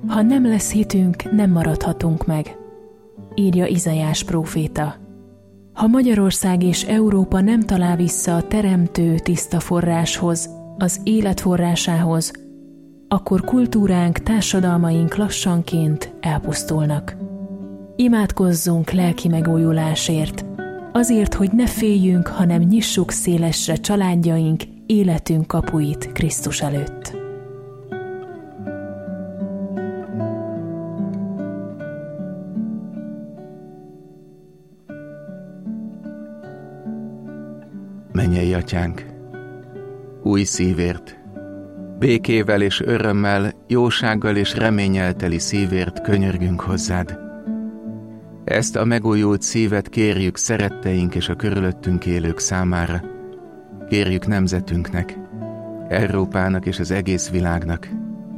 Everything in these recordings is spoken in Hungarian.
Ha nem lesz hitünk, nem maradhatunk meg, írja Izaiás próféta. Ha Magyarország és Európa nem talál vissza a teremtő tiszta forráshoz, az élet forrásához, akkor kultúránk, társadalmaink lassanként elpusztulnak. Imádkozzunk lelki megújulásért, azért, hogy ne féljünk, hanem nyissuk szélesre családjaink, életünk kapuit Krisztus előtt. Mennyei Atyánk, új szívért, békével és örömmel, jósággal és reménnyel teli szívért könyörgünk hozzád. Ezt a megújult szívet kérjük szeretteink és a körülöttünk élők számára. Kérjük nemzetünknek, Európának és az egész világnak.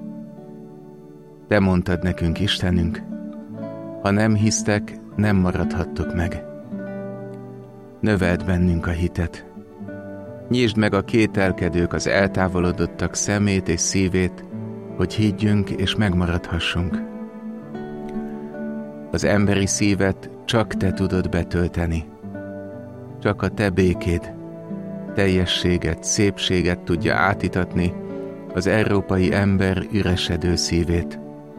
Te mondtad nekünk, Istenünk, ha nem hisztek, nem maradhattok meg. Növeld bennünk a hitet. Nyisd meg a kételkedők, az eltávolodottak szemét és szívét, hogy higgyünk és megmaradhassunk. Az emberi szívet csak te tudod betölteni. Csak a te békéd, teljességet, szépséget tudja átítatni az európai ember üresedő szívét.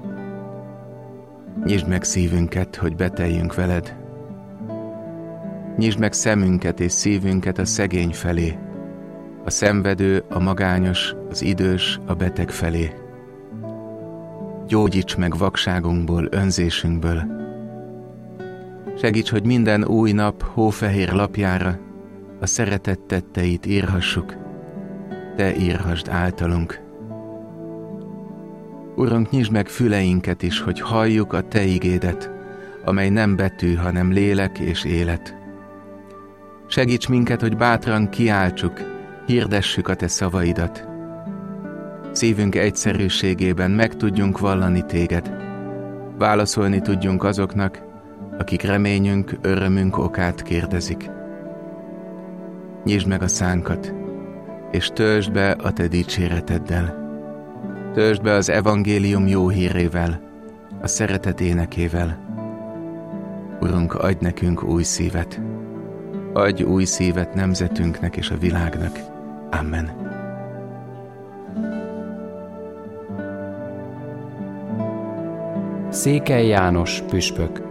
Nyisd meg szívünket, hogy beteljünk veled. Nyisd meg szemünket és szívünket a szegény felé, a szenvedő, a magányos, az idős, a beteg felé. Gyógyíts meg vakságunkból, önzésünkből. Segíts, hogy minden új nap hófehér lapjára a szeretet tetteit írhassuk. Te írhassd általunk. Urunk, nyisd meg füleinket is, hogy halljuk a te igédet, amely nem betű, hanem lélek és élet. Segíts minket, hogy bátran kiáltsuk, hirdessük a te szavaidat. Szívünk egyszerűségében meg tudjunk vallani téged. Válaszolni tudjunk azoknak, akik reményünk, örömünk okát kérdezik. Nyisd meg a szánkat, és töltsd be a te dicséreteddel. Töltsd be az evangélium jó hírével, a szeretet énekével. Urunk, adj nekünk új szívet. Adj új szívet nemzetünknek és a világnak. Amen. Székely János püspök.